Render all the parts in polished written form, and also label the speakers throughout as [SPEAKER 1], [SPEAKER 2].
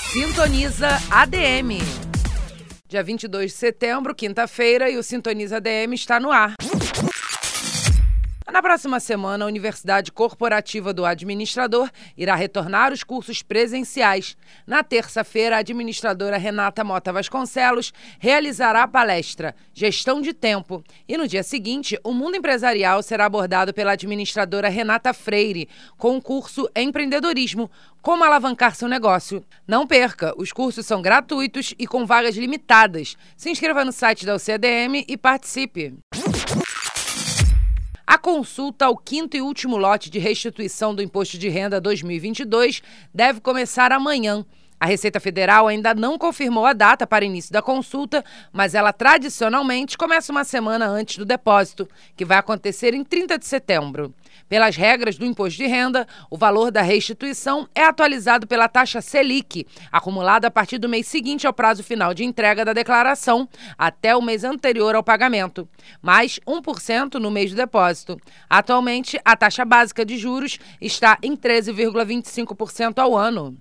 [SPEAKER 1] Sintoniza ADM. Dia 22 de setembro, quinta-feira, e o Sintoniza ADM está no ar. Na próxima semana, a Universidade Corporativa do Administrador irá retornar os cursos presenciais. Na terça-feira, a administradora Renata Mota Vasconcelos realizará a palestra Gestão de Tempo. E no dia seguinte, o mundo empresarial será abordado pela administradora Renata Freire, com o curso Empreendedorismo, como alavancar seu negócio. Não perca, os cursos são gratuitos e com vagas limitadas. Se inscreva no site da UCADM e participe. A consulta ao quinto e último lote de restituição do Imposto de Renda 2022 deve começar amanhã. A Receita Federal ainda não confirmou a data para início da consulta, mas ela tradicionalmente começa uma semana antes do depósito, que vai acontecer em 30 de setembro. Pelas regras do Imposto de Renda, o valor da restituição é atualizado pela taxa Selic, acumulada a partir do mês seguinte ao prazo final de entrega da declaração, até o mês anterior ao pagamento, mais 1% no mês do depósito. Atualmente, a taxa básica de juros está em 13,25% ao ano.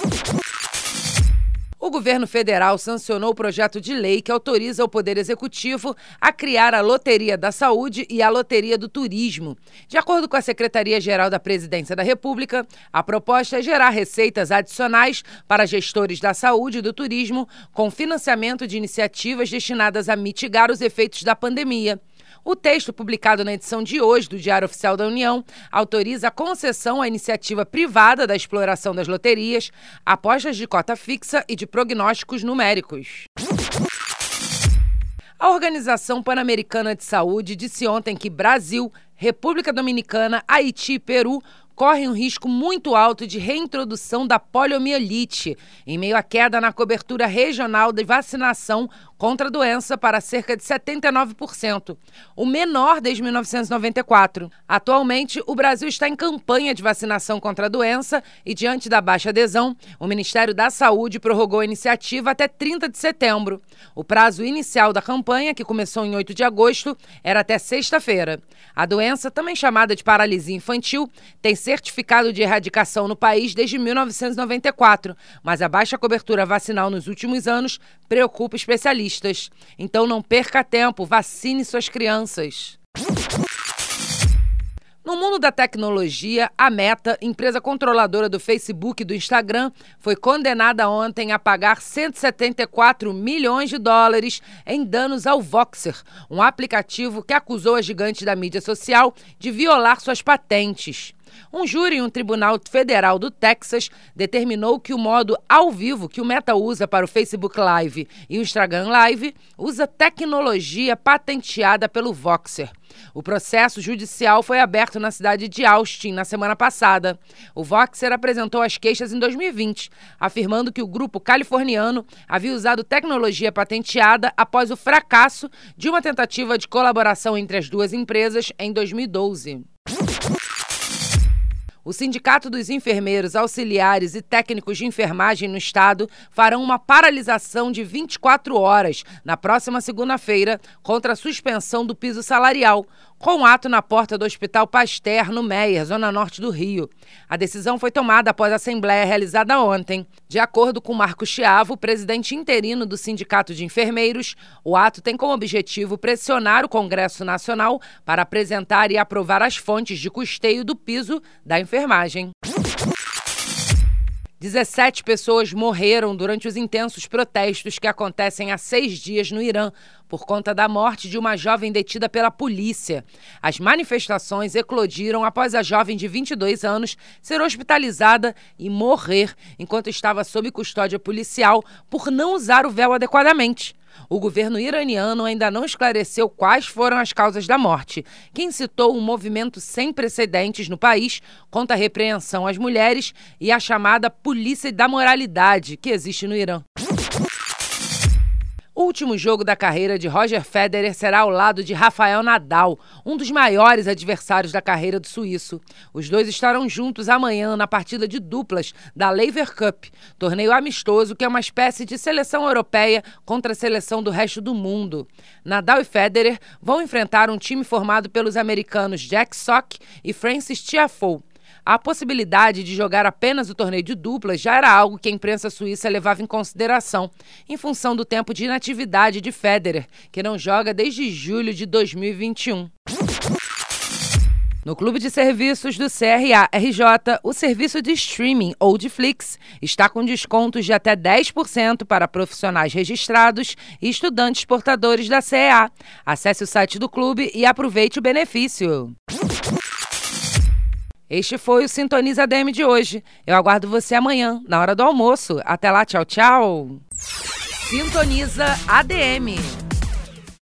[SPEAKER 1] O governo federal sancionou o projeto de lei que autoriza o Poder Executivo a criar a Loteria da Saúde e a Loteria do Turismo. De acordo com a Secretaria-Geral da Presidência da República, a proposta é gerar receitas adicionais para gestores da saúde e do turismo com financiamento de iniciativas destinadas a mitigar os efeitos da pandemia. O texto, publicado na edição de hoje do Diário Oficial da União, autoriza a concessão à iniciativa privada da exploração das loterias, apostas de cota fixa e de prognósticos numéricos. A Organização Pan-Americana de Saúde disse ontem que Brasil, República Dominicana, Haiti e Peru correm um risco muito alto de reintrodução da poliomielite, em meio à queda na cobertura regional de vacinação contra a doença para cerca de 79%, o menor desde 1994. Atualmente, o Brasil está em campanha de vacinação contra a doença e, diante da baixa adesão, o Ministério da Saúde prorrogou a iniciativa até 30 de setembro. O prazo inicial da campanha, que começou em 8 de agosto, era até sexta-feira. A doença, também chamada de paralisia infantil, tem certificado de erradicação no país desde 1994, mas a baixa cobertura vacinal nos últimos anos preocupa especialistas. Então não perca tempo, vacine suas crianças. No mundo da tecnologia, a Meta, empresa controladora do Facebook e do Instagram, foi condenada ontem a pagar 174 milhões de dólares em danos ao Voxer, um aplicativo que acusou a gigante da mídia social de violar suas patentes. Um júri em um tribunal federal do Texas determinou que o modo ao vivo que o Meta usa para o Facebook Live e o Instagram Live usa tecnologia patenteada pelo Voxer. O processo judicial foi aberto na cidade de Austin na semana passada. O Voxer apresentou as queixas em 2020, afirmando que o grupo californiano havia usado tecnologia patenteada após o fracasso de uma tentativa de colaboração entre as duas empresas em 2012. O Sindicato dos Enfermeiros, Auxiliares e Técnicos de Enfermagem no Estado farão uma paralisação de 24 horas na próxima segunda-feira contra a suspensão do piso salarial, com ato na porta do Hospital Pasteur, no Meier, zona norte do Rio. A decisão foi tomada após a assembleia realizada ontem. De acordo com Marco Chiavo, presidente interino do Sindicato de Enfermeiros, o ato tem como objetivo pressionar o Congresso Nacional para apresentar e aprovar as fontes de custeio do piso da enfermagem. 17 pessoas morreram durante os intensos protestos que acontecem há 6 dias no Irã, por conta da morte de uma jovem detida pela polícia. As manifestações eclodiram após a jovem de 22 anos ser hospitalizada e morrer enquanto estava sob custódia policial por não usar o véu adequadamente. O governo iraniano ainda não esclareceu quais foram as causas da morte, que incitou um movimento sem precedentes no país contra a repreensão às mulheres e a chamada polícia da moralidade que existe no Irã. O último jogo da carreira de Roger Federer será ao lado de Rafael Nadal, um dos maiores adversários da carreira do suíço. Os dois estarão juntos amanhã na partida de duplas da Laver Cup, torneio amistoso que é uma espécie de seleção europeia contra a seleção do resto do mundo. Nadal e Federer vão enfrentar um time formado pelos americanos Jack Sock e Frances Tiafoe. A possibilidade de jogar apenas o torneio de duplas já era algo que a imprensa suíça levava em consideração, em função do tempo de inatividade de Federer, que não joga desde julho de 2021. No Clube de Serviços do CRA-RJ, o serviço de streaming ou de Flix está com descontos de até 10% para profissionais registrados e estudantes portadores da CEA. Acesse o site do clube e aproveite o benefício. Este foi o Sintoniza ADM de hoje. Eu aguardo você amanhã, na hora do almoço. Até lá, tchau, tchau. Sintoniza ADM.